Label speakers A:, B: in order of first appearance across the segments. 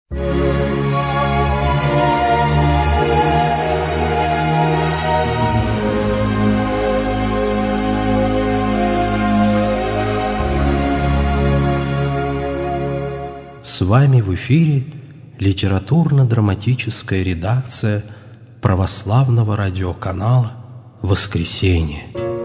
A: С вами в эфире литературно-драматическая редакция православного радиоканала «Воскресенье».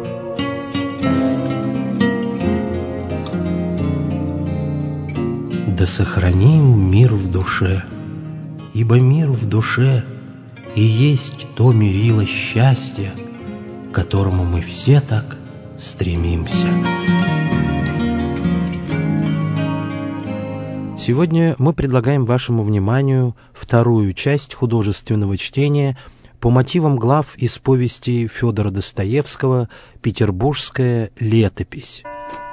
A: Да сохраним мир в душе, ибо мир в душе и есть то мерило счастья, к которому мы все так стремимся. Сегодня мы предлагаем вашему вниманию вторую часть художественного чтения по мотивам глав из повести Федора Достоевского «Петербургская летопись».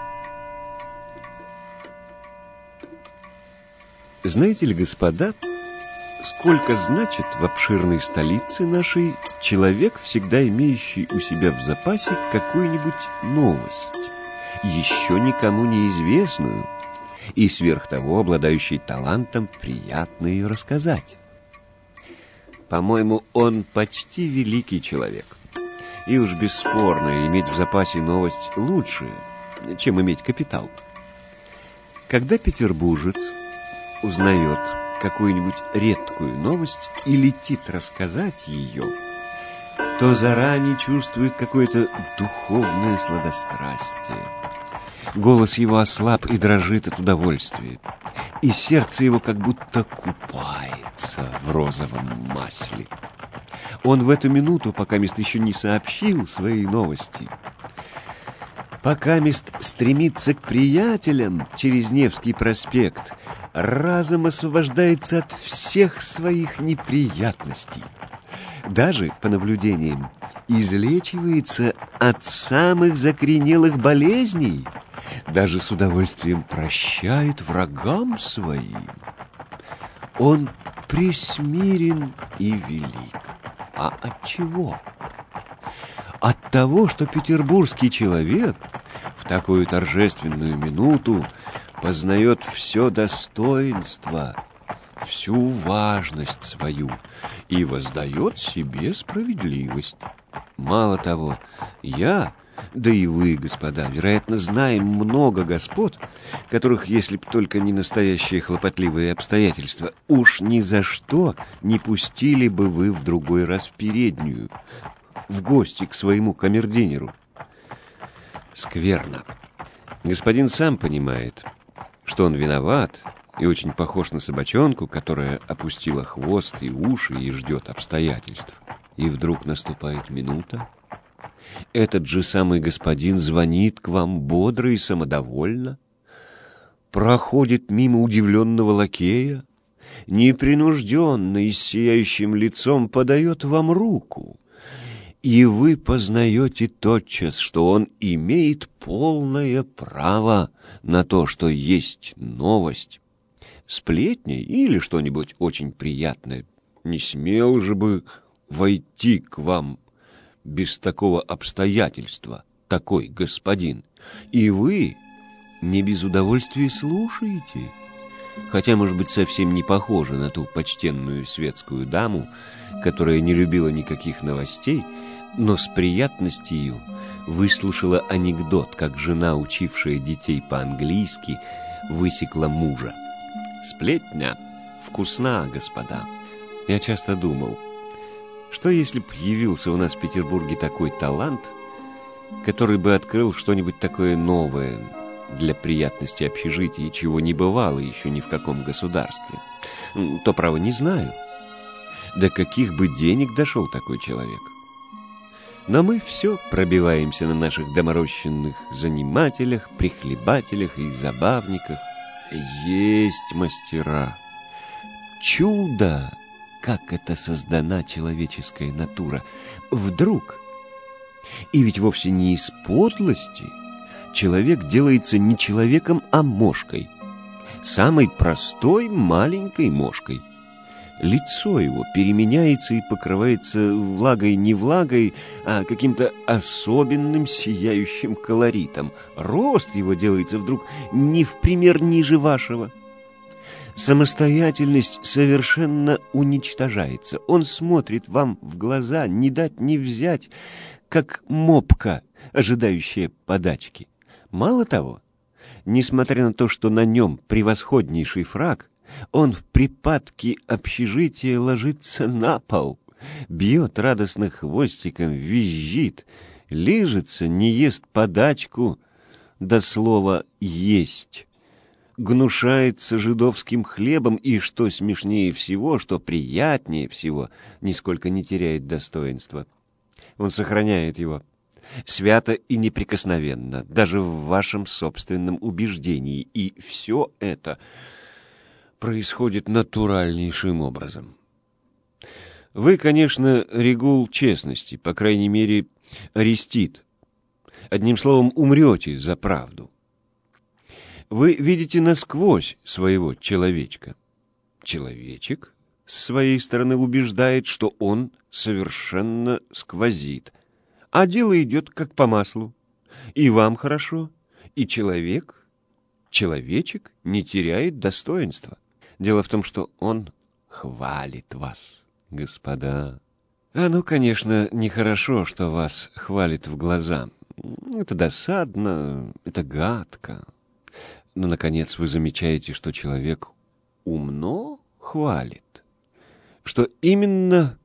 B: Знаете ли, господа, сколько значит в обширной столице нашей человек, всегда имеющий у себя в запасе какую-нибудь новость, еще никому неизвестную, и сверх того обладающий талантом приятно ее рассказать? По-моему, он почти великий человек. И уж бесспорно, иметь в запасе новость лучше, чем иметь капитал. Когда петербуржец узнает какую-нибудь редкую новость и летит рассказать ее, то заранее чувствует какое-то духовное сладострастие. Голос его ослаб и дрожит от удовольствия, и сердце его как будто купается в розовом масле. Он в эту минуту, покамест еще не сообщил своей новости, покамест стремится к приятелям через Невский проспект, разом освобождается от всех своих неприятностей. Даже, по наблюдениям, излечивается от самых закоренелых болезней, даже с удовольствием прощает врагам своим. Он пресмирен и велик. А от чего? От того, что петербургский человек в такую торжественную минуту познает все достоинство, всю важность свою и воздает себе справедливость. Мало того, я, да и вы, господа, вероятно, знаем много господ, которых, если б только не настоящие хлопотливые обстоятельства, уж ни за что не пустили бы вы в другой раз в переднюю, в гости к своему камердинеру. Скверно. Господин сам понимает, что он виноват и очень похож на собачонку, которая опустила хвост и уши и ждет обстоятельств. И вдруг наступает минута. Этот же самый господин звонит к вам бодро и самодовольно, проходит мимо удивленного лакея, непринужденно и с сияющим лицом подает вам руку, и вы познаете тотчас, что он имеет полное право на то, что есть новость, сплетни или что-нибудь очень приятное. Не смел же бы войти к вам без такого обстоятельства такой господин, и вы не без удовольствия слушаете, хотя, может быть, совсем не похожа на ту почтенную светскую даму, которая не любила никаких новостей, но с приятностью выслушала анекдот, как жена, учившая детей по-английски, высекла мужа. Сплетня вкусна, господа. Я часто думал, что если б явился у нас в Петербурге такой талант, который бы открыл что-нибудь такое новое для приятности общежития, чего не бывало еще ни в каком государстве, то, право, не знаю, до каких бы денег дошел такой человек. Но мы все пробиваемся на наших доморощенных занимателях, прихлебателях и забавниках. Есть мастера. Чудо, как это создана человеческая натура. Вдруг, и ведь вовсе не из подлости, человек делается не человеком, а мошкой. Самой простой маленькой мошкой. Лицо его переменяется и покрывается влагой не влагой, а каким-то особенным сияющим колоритом. Рост его делается вдруг не в пример ниже вашего. Самостоятельность совершенно уничтожается. Он смотрит вам в глаза, не дать не взять, как мопка, ожидающая подачки. Мало того, несмотря на то, что на нем превосходнейший фрак, он в припадке общежития ложится на пол, бьет радостно хвостиком, визжит, лижется, не ест подачку, до слова «есть». Гнушается жидовским хлебом и, что смешнее всего, что приятнее всего, нисколько не теряет достоинства. Он сохраняет его свято и неприкосновенно, даже в вашем собственном убеждении, и все это происходит натуральнейшим образом. Вы, конечно, регул честности, по крайней мере, Аристид. Одним словом, умрете за правду. Вы видите насквозь своего человечка. Человечек с своей стороны убеждает, что он совершенно сквозит, а дело идет как по маслу. И вам хорошо, и человечек не теряет достоинства. Дело в том, что он хвалит вас, господа. Оно, конечно, нехорошо, что вас хвалит в глаза. Это досадно, это гадко. Но, наконец, вы замечаете, что человек умно хвалит, что именно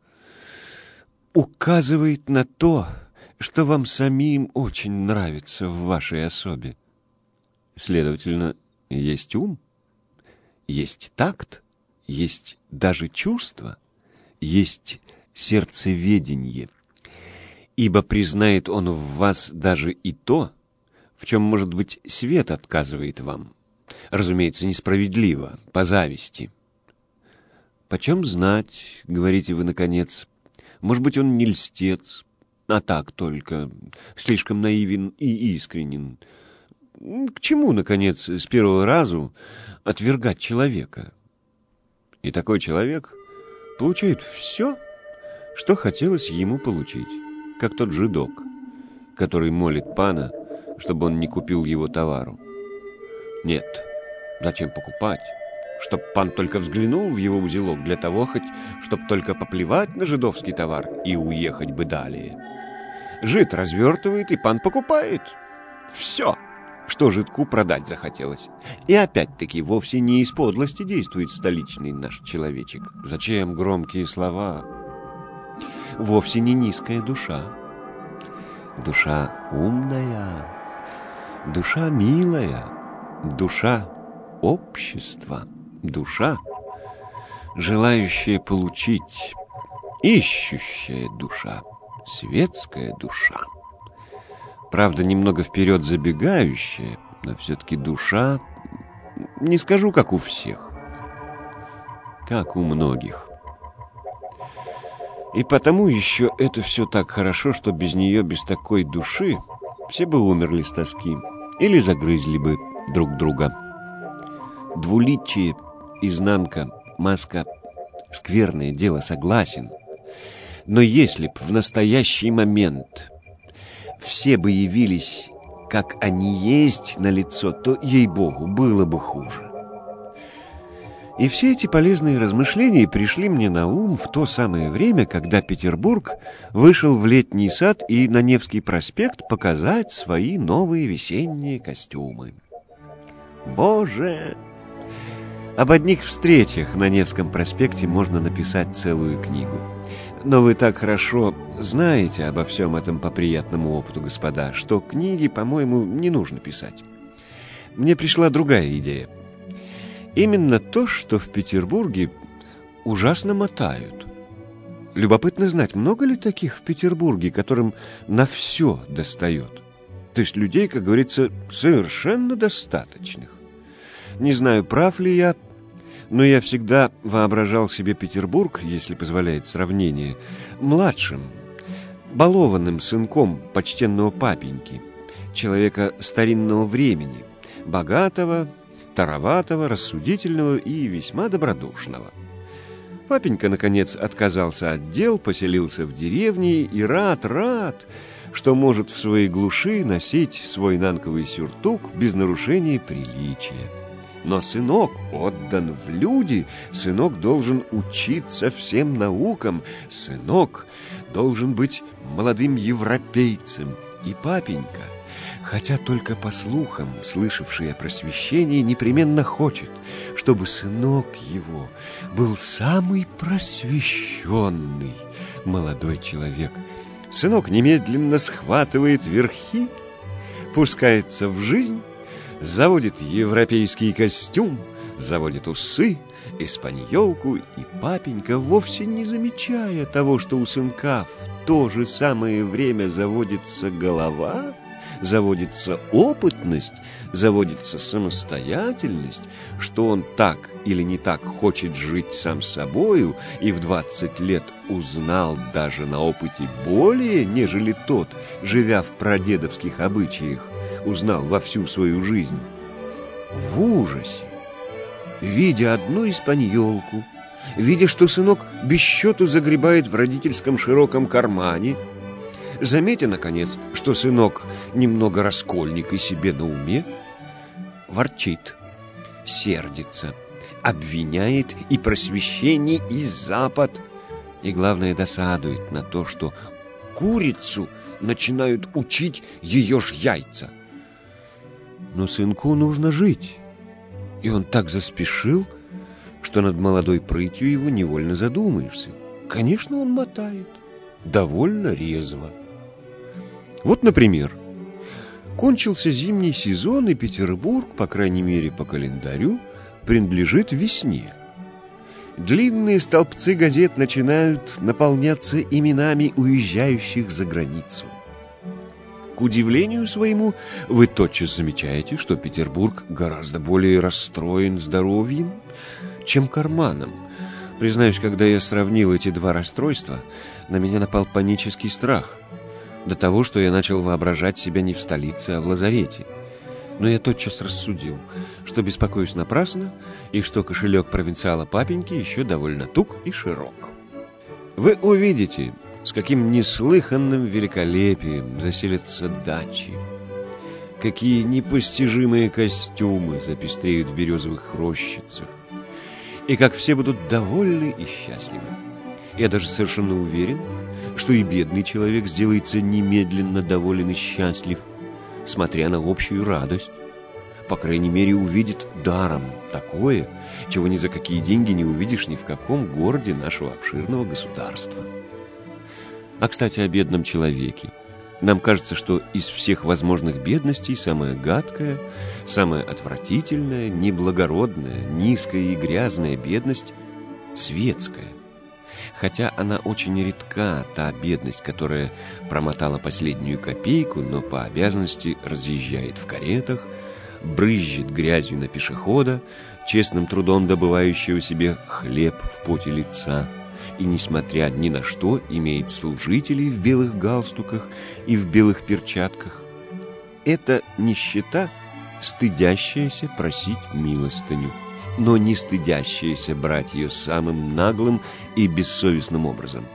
B: указывает на то, что вам самим очень нравится в вашей особе. Следовательно, есть ум, есть такт, есть даже чувство, есть сердцеведение, ибо признает он в вас даже и то, в чем, может быть, свет отказывает вам. Разумеется, несправедливо, по зависти. «Почем знать, — говорите вы, наконец, — может быть, он не льстец, а так только, слишком наивен и искренен. К чему, наконец, с первого разу отвергать человека? И такой человек получает все, что хотелось ему получить, как тот жидок, который молит пана, чтобы он не купил его товару. Нет, зачем покупать? Чтоб пан только взглянул в его узелок, для того хоть, чтоб только поплевать на жидовский товар и уехать бы далее. Жид развертывает, и пан покупает. Все, что жидку продать захотелось. И опять-таки вовсе не из подлости действует столичный наш человечек. Зачем громкие слова? Вовсе не низкая душа. Душа умная, душа милая, душа общества, душа, желающая получить, ищущая душа, светская душа. Правда, немного вперед забегающая, но все-таки душа, не скажу, как у всех, как у многих. И потому еще это все так хорошо, что без нее, без такой души, все бы умерли с тоски или загрызли бы друг друга. Двуличие, изнанка, маска — скверное дело, согласен. Но если б в настоящий момент все бы явились, как они есть на лицо, то, ей-богу, было бы хуже. И все эти полезные размышления пришли мне на ум в то самое время, когда Петербург вышел в Летний сад и на Невский проспект показать свои новые весенние костюмы. Боже! Об одних встречах на Невском проспекте можно написать целую книгу. Но вы так хорошо знаете обо всем этом по приятному опыту, господа, что книги, по-моему, не нужно писать. Мне пришла другая идея. Именно то, что в Петербурге ужасно мотают. Любопытно знать, много ли таких в Петербурге, которым на все достает? То есть людей, как говорится, совершенно достаточных. Не знаю, прав ли я, но я всегда воображал себе Петербург, если позволяет сравнение, младшим, балованным сынком почтенного папеньки, человека старинного времени, богатого, тароватого, рассудительного и весьма добродушного. Папенька, наконец, отказался от дел, поселился в деревне и рад, что может в своей глуши носить свой нанковый сюртук без нарушения приличия. Но сынок отдан в люди, сынок должен учиться всем наукам, сынок должен быть молодым европейцем. И папенька, хотя только по слухам, слышавший о просвещении, непременно хочет, чтобы сынок его был самый просвещенный молодой человек. Сынок немедленно схватывает верхи, пускается в жизнь, заводит европейский костюм, заводит усы, испаньолку, и папенька, вовсе не замечая того, что у сынка в то же самое время заводится голова, заводится опытность, заводится самостоятельность, что он так или не так хочет жить сам собою, и в 20 лет узнал даже на опыте более, нежели тот, живя в прадедовских обычаях, узнал во всю свою жизнь. В ужасе, видя одну испаньолку, видя, что сынок без счету загребает в родительском широком кармане, заметя, наконец, что сынок немного раскольник и себе на уме, ворчит, сердится, обвиняет и просвещение, и Запад, и, главное, досадует на то, что курицу начинают учить ее ж яйца. Но сынку нужно жить, и он так заспешил, что над молодой прытью его невольно задумаешься. Конечно, он мотает, довольно резво. Вот, например, кончился зимний сезон, и Петербург, по крайней мере по календарю, принадлежит весне. Длинные столбцы газет начинают наполняться именами уезжающих за границу. К удивлению своему, вы тотчас замечаете, что Петербург гораздо более расстроен здоровьем, чем карманом. Признаюсь, когда я сравнил эти два расстройства, на меня напал панический страх. До того, что я начал воображать себя не в столице, а в лазарете. Но я тотчас рассудил, что беспокоюсь напрасно, и что кошелек провинциала папеньки еще довольно туг и широк. Вы увидите, с каким неслыханным великолепием заселятся дачи, какие непостижимые костюмы запестреют в березовых рощицах, и как все будут довольны и счастливы. Я даже совершенно уверен, что и бедный человек сделается немедленно доволен и счастлив, смотря на общую радость. По крайней мере, увидит даром такое, чего ни за какие деньги не увидишь ни в каком городе нашего обширного государства. А, кстати, о бедном человеке. Нам кажется, что из всех возможных бедностей самая гадкая, самая отвратительная, неблагородная, низкая и грязная бедность — светская. Хотя она очень редка, та бедность, которая промотала последнюю копейку, но по обязанности разъезжает в каретах, брызжет грязью на пешехода, честным трудом добывающего себе хлеб в поте лица, и, несмотря ни на что, имеет служителей в белых галстуках и в белых перчатках. Это нищета, стыдящаяся просить милостыню, но не стыдящаяся брать ее самым наглым и бессовестным образом.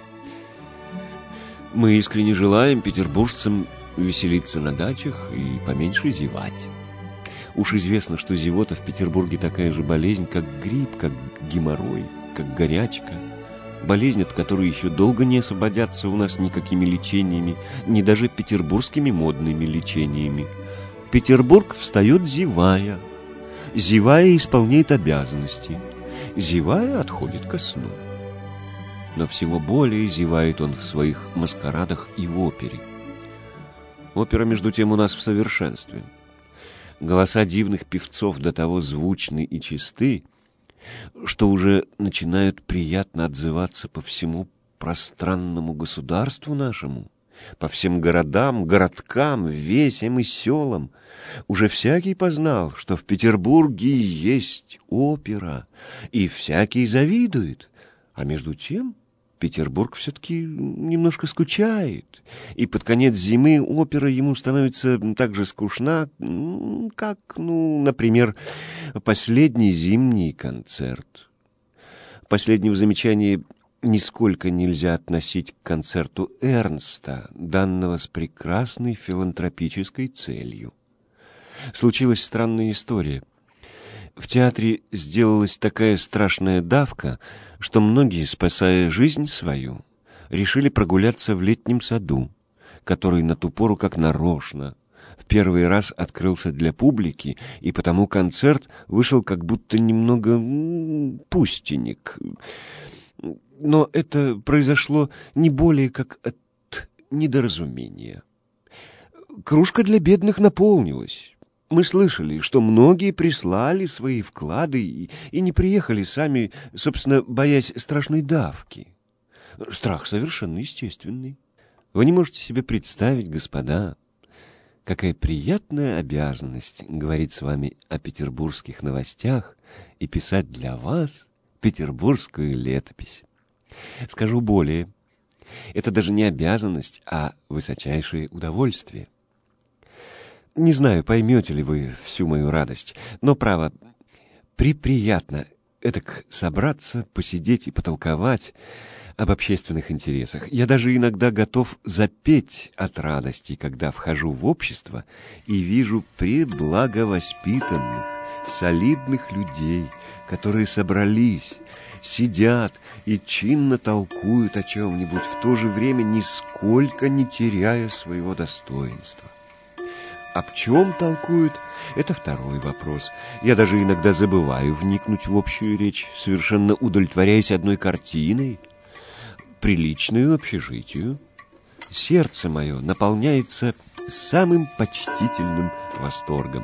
B: Мы искренне желаем петербуржцам веселиться на дачах и поменьше зевать. Уж известно, что зевота в Петербурге такая же болезнь, как грипп, как геморрой, как горячка. Болезнь, от которой еще долго не освободятся у нас никакими лечениями, ни даже петербургскими модными лечениями. Петербург встает зевая. Зевая исполняет обязанности, зевая отходит ко сну. Но всего более зевает он в своих маскарадах и в опере. Опера, между тем, у нас в совершенстве. Голоса дивных певцов до того звучны и чисты, что уже начинают приятно отзываться по всему пространному государству нашему, по всем городам, городкам, весям и селам. Уже всякий познал, что в Петербурге есть опера, и всякий завидует. А между тем Петербург все-таки немножко скучает, и под конец зимы опера ему становится так же скучна, как, например, последний зимний концерт. Последнего замечания нисколько нельзя относить к концерту Эрнста, данного с прекрасной филантропической целью. Случилась странная история. В театре сделалась такая страшная давка, что многие, спасая жизнь свою, решили прогуляться в летнем саду, который на ту пору как нарочно в первый раз открылся для публики, и потому концерт вышел как будто немного пустенек. Но это произошло не более как от недоразумения. Кружка для бедных наполнилась. Мы слышали, что многие прислали свои вклады и не приехали сами, собственно, боясь страшной давки. Страх совершенно естественный. Вы не можете себе представить, господа, какая приятная обязанность говорить с вами о петербургских новостях и писать для вас петербургскую летопись. Скажу более, это даже не обязанность, а высочайшее удовольствие. Не знаю, поймете ли вы всю мою радость, но, право, приприятно этак собраться, посидеть и потолковать об общественных интересах. Я даже иногда готов запеть от радости, когда вхожу в общество и вижу преблаговоспитанных, солидных людей, которые собрались, сидят и чинно толкуют о чем-нибудь, в то же время нисколько не теряя своего достоинства. Об чем толкуют, это второй вопрос. Я даже иногда забываю вникнуть в общую речь, совершенно удовлетворяясь одной картиной, приличную общежитию. Сердце мое наполняется самым почтительным восторгом.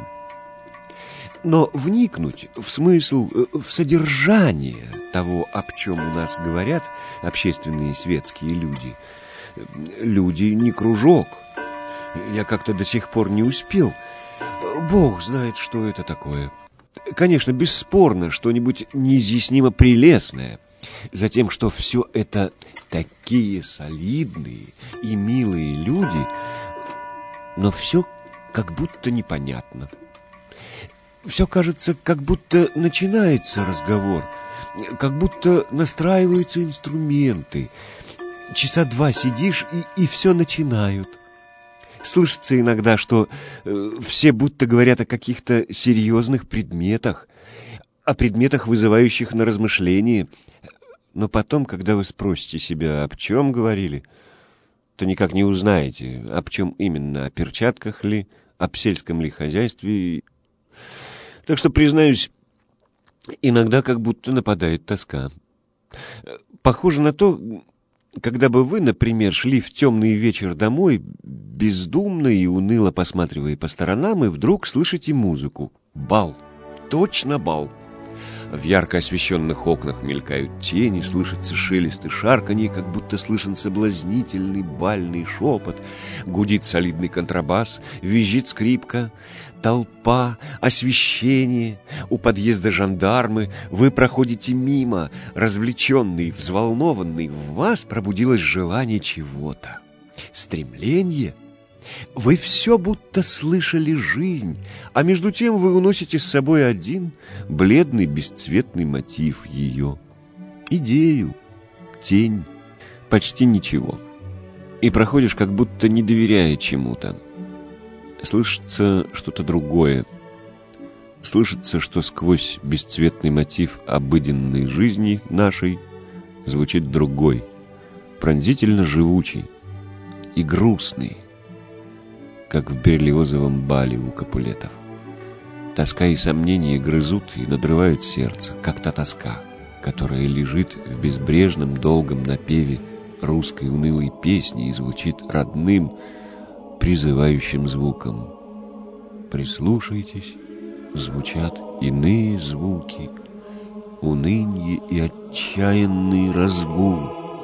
B: Но вникнуть в смысл, в содержание того, об чем у нас говорят общественные светские люди, люди не кружок. Я как-то до сих пор не успел. Бог знает, что это такое. Конечно, бесспорно, что-нибудь неизъяснимо прелестное. Затем, что все это такие солидные и милые люди, но все как будто непонятно. Все кажется, как будто начинается разговор, как будто настраиваются инструменты. Часа два сидишь, и все начинают. Слышится иногда, что все будто говорят о каких-то серьезных предметах, о предметах, вызывающих на размышление. Но потом, когда вы спросите себя, об чем говорили, то никак не узнаете, об чем именно, о перчатках ли, об сельском ли хозяйстве. Так что, признаюсь, иногда как будто нападает тоска. Похоже на то, когда бы вы, например, шли в темный вечер домой, бездумно и уныло посматривая по сторонам, и вдруг слышите музыку. Бал. Точно бал. В ярко освещенных окнах мелькают тени, слышится шелест и шарканье, как будто слышен соблазнительный бальный шепот, гудит солидный контрабас, визжит скрипка, толпа, освещение, у подъезда жандармы, вы проходите мимо, развлеченный, взволнованный, в вас пробудилось желание чего-то, стремление. Вы все будто слышали жизнь, а между тем вы уносите с собой один бледный бесцветный мотив ее, идею, тень, почти ничего. И проходишь, как будто не доверяя чему-то. Слышится что-то другое. Слышится, что сквозь бесцветный мотив обыденной жизни нашей звучит другой, пронзительно живучий и грустный, как в Берлиозовом бале у Капулетов. Тоска и сомнения грызут и надрывают сердце, как та тоска, которая лежит в безбрежном долгом напеве русской унылой песни и звучит родным, призывающим звуком. Прислушайтесь, звучат иные звуки, унынье и отчаянный разгул.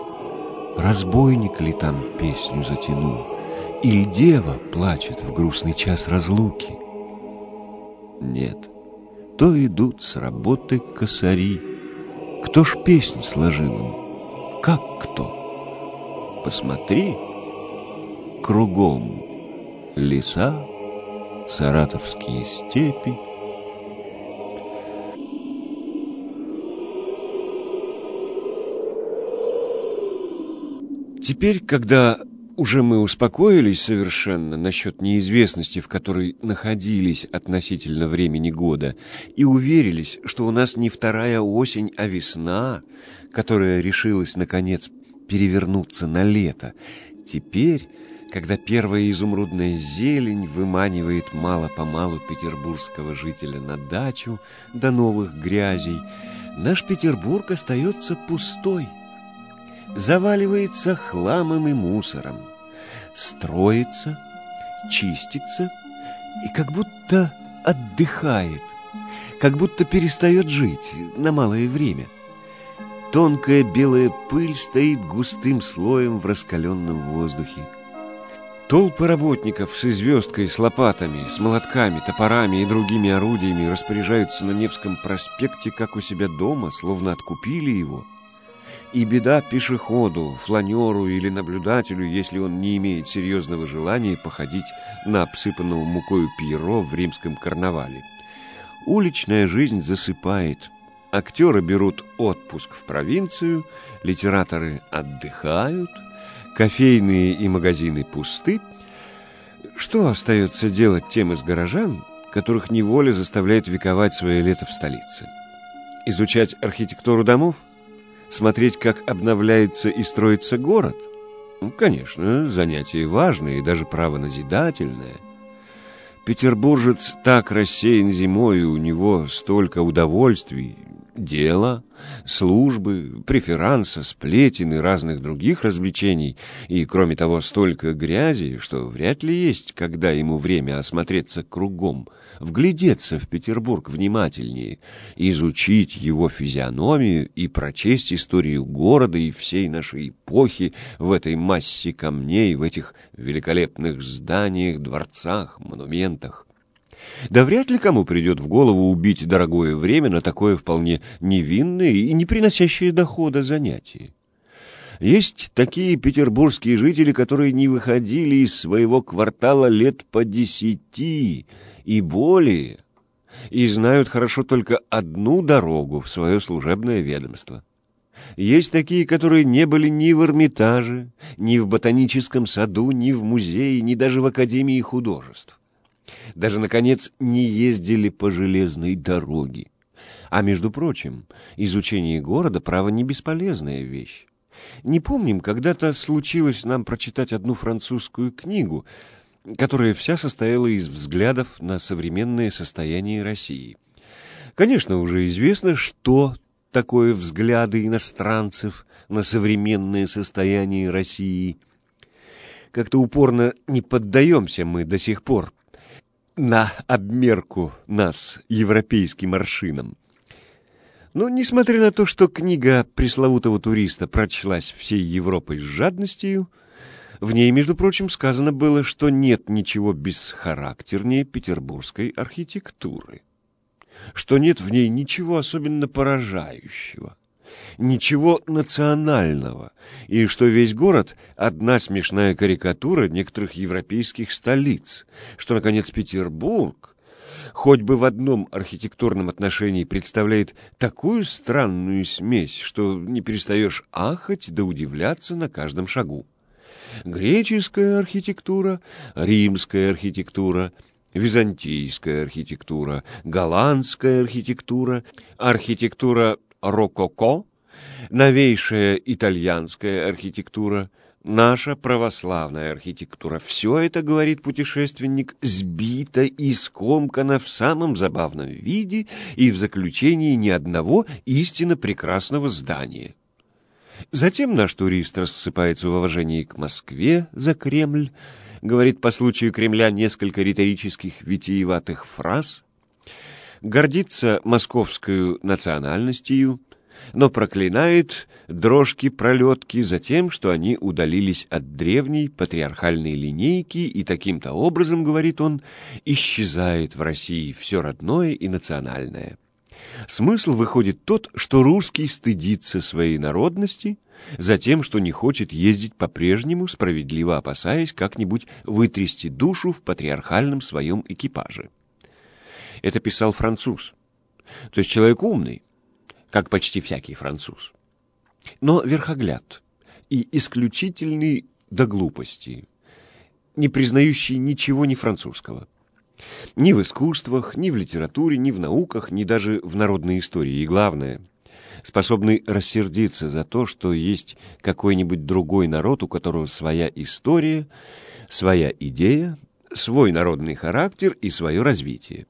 B: Разбойник ли там песню затянул? Или дева плачет в грустный час разлуки? Нет, то идут с работы косари. Кто ж песнь сложил им? Как кто? Посмотри, кругом леса, саратовские степи. Теперь, когда уже мы успокоились совершенно насчет неизвестности, в которой находились относительно времени года, и уверились, что у нас не вторая осень, а весна, которая решилась, наконец, перевернуться на лето. Теперь, когда первая изумрудная зелень выманивает мало-помалу петербургского жителя на дачу до новых грязей, наш Петербург остается пустой, заваливается хламом и мусором, строится, чистится и как будто отдыхает, как будто перестает жить на малое время. Тонкая белая пыль стоит густым слоем в раскаленном воздухе. Толпы работников с звездкой, с лопатами, с молотками, топорами и другими орудиями распоряжаются на Невском проспекте, как у себя дома, словно откупили его. И беда пешеходу, фланеру или наблюдателю, если он не имеет серьезного желания походить на обсыпанного мукою Пьеро в римском карнавале. Уличная жизнь засыпает. Актеры берут отпуск в провинцию, литераторы отдыхают, кофейные и магазины пусты. Что остается делать тем из горожан, которых неволя заставляет вековать свое лето в столице? Изучать архитектуру домов? Смотреть, как обновляется и строится город? Конечно, занятие важное и даже правоназидательное. Петербуржец так рассеян зимой, и у него столько удовольствий, дела, службы, преферанса, сплетен и разных других развлечений, и, кроме того, столько грязи, что вряд ли есть, когда ему время осмотреться кругом, вглядеться в Петербург внимательнее, изучить его физиономию и прочесть историю города и всей нашей эпохи в этой массе камней, в этих великолепных зданиях, дворцах, монументах. Да вряд ли кому придет в голову убить дорогое время на такое вполне невинное и не приносящее дохода занятие. Есть такие петербургские жители, которые не выходили из своего квартала лет по 10 и более, и знают хорошо только одну дорогу в свое служебное ведомство. Есть такие, которые не были ни в Эрмитаже, ни в Ботаническом саду, ни в музее, ни даже в Академии художеств. Даже, наконец, не ездили по железной дороге. А, между прочим, изучение города, право, не бесполезная вещь. Не помним, когда-то случилось нам прочитать одну французскую книгу, которая вся состояла из взглядов на современное состояние России. Конечно, уже известно, что такое взгляды иностранцев на современное состояние России. Как-то упорно не поддаемся мы до сих пор на обмерку нас европейским аршином. Но, несмотря на то, что книга пресловутого туриста прочлась всей Европой с жадностью, в ней, между прочим, сказано было, что нет ничего бесхарактернее петербургской архитектуры, что нет в ней ничего особенно поражающего, ничего национального, и что весь город — одна смешная карикатура некоторых европейских столиц, что, наконец, Петербург, хоть бы в одном архитектурном отношении, представляет такую странную смесь, что не перестаешь ахать да удивляться на каждом шагу. Греческая архитектура, римская архитектура, византийская архитектура, голландская архитектура, архитектура рококо, новейшая итальянская архитектура, наша православная архитектура. Все это, говорит путешественник, сбито и скомкано в самом забавном виде и в заключении ни одного истинно прекрасного здания. Затем наш турист рассыпается в уважении к Москве за Кремль, говорит по случаю Кремля несколько риторических витиеватых фраз, гордится московской национальностью, но проклинает дрожки-пролетки за тем, что они удалились от древней патриархальной линейки, и таким-то образом, говорит он, исчезает в России все родное и национальное. Смысл выходит тот, что русский стыдится своей народности за тем, что не хочет ездить по-прежнему, справедливо опасаясь как-нибудь вытрясти душу в патриархальном своем экипаже. Это писал француз, то есть человек умный, как почти всякий француз, но верхогляд и исключительный до глупости, не признающий ничего ни французского. Ни в искусствах, ни в литературе, ни в науках, ни даже в народной истории. И главное, способный рассердиться за то, что есть какой-нибудь другой народ, у которого своя история, своя идея, свой народный характер и свое развитие.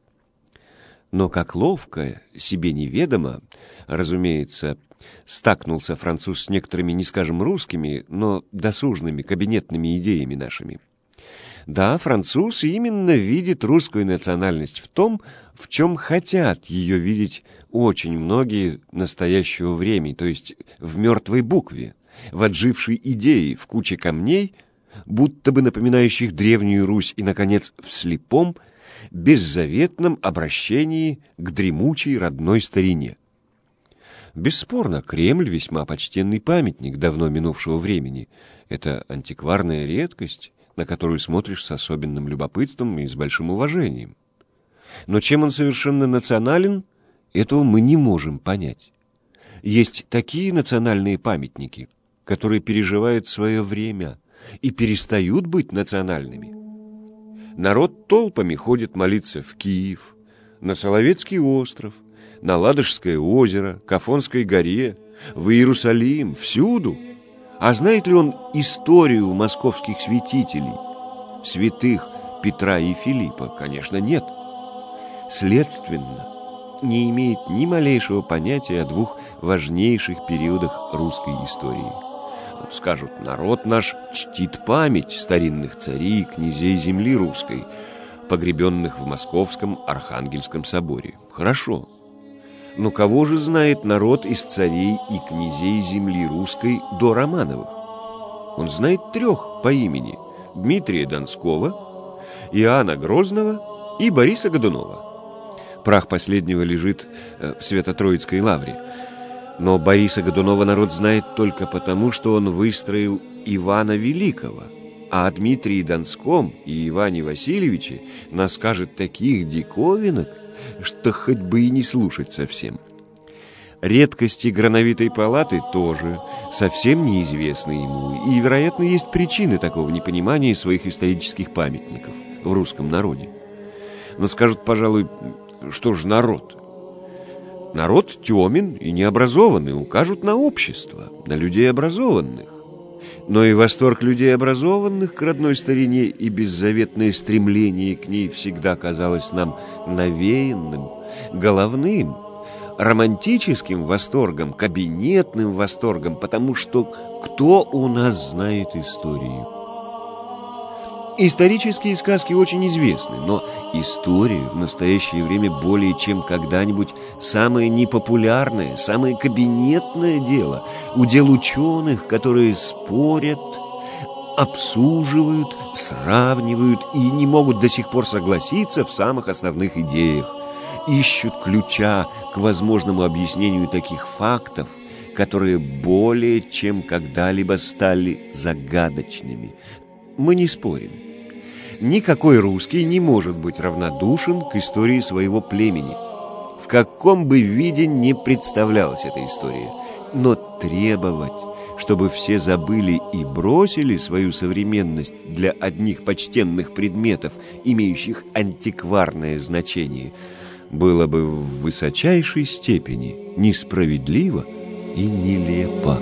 B: Но как ловко, себе неведомо, разумеется, стакнулся француз с некоторыми, не скажем русскими, но досужными кабинетными идеями нашими. Да, француз именно видит русскую национальность в том, в чем хотят ее видеть очень многие настоящего времени, то есть в мертвой букве, в отжившей идее, в куче камней, будто бы напоминающих древнюю Русь, и, наконец, в слепом, беззаветном обращении к дремучей родной старине. Бесспорно, Кремль — весьма почтенный памятник давно минувшего времени. Это антикварная редкость, на которую смотришь с особенным любопытством и с большим уважением. Но чем он совершенно национален, этого мы не можем понять. Есть такие национальные памятники, которые переживают свое время и перестают быть национальными. Народ толпами ходит молиться в Киев, на Соловецкий остров, на Ладожское озеро, к Афонской горе, в Иерусалим, всюду. А знает ли он историю московских святителей, святых Петра и Филиппа? Конечно, нет. Следственно, не имеет ни малейшего понятия о двух важнейших периодах русской истории. Скажут, народ наш чтит память старинных царей и князей земли русской, погребенных в Московском Архангельском соборе. Хорошо. Но кого же знает народ из царей и князей земли русской до Романовых? Он знает 3 по имени: Дмитрия Донского, Иоанна Грозного и Бориса Годунова. Прах последнего лежит в Свято-Троицкой лавре. Но Бориса Годунова народ знает только потому, что он выстроил Ивана Великого, а о Дмитрии Донском и Иване Васильевиче нас скажет таких диковинок, что хоть бы и не слушать совсем. Редкости Грановитой палаты тоже совсем неизвестны ему, и, вероятно, есть причины такого непонимания своих исторических памятников в русском народе. Но скажут, пожалуй, что ж народ? Народ темен и необразованный, укажут на общество, на людей образованных. Но и восторг людей образованных к родной старине и беззаветное стремление к ней всегда казалось нам навеянным, головным, романтическим восторгом, кабинетным восторгом, потому что кто у нас знает историю? Исторические сказки очень известны, но история в настоящее время более чем когда-нибудь самое непопулярное, самое кабинетное дело, удел ученых, которые спорят, обсуживают, сравнивают и не могут до сих пор согласиться в самых основных идеях, ищут ключа к возможному объяснению таких фактов, которые более чем когда-либо стали загадочными. Мы не спорим. Никакой русский не может быть равнодушен к истории своего племени, в каком бы виде ни представлялась эта история. Но требовать, чтобы все забыли и бросили свою современность для одних почтенных предметов, имеющих антикварное значение, было бы в высочайшей степени несправедливо и нелепо.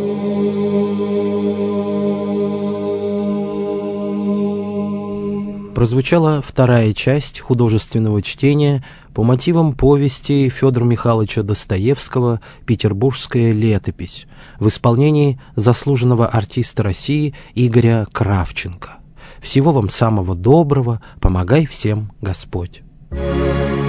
A: Прозвучала 2-я часть художественного чтения по мотивам повести Федора Михайловича Достоевского «Петербургская летопись» в исполнении заслуженного артиста России Игоря Кравченко. Всего вам самого доброго, помогай всем Господь.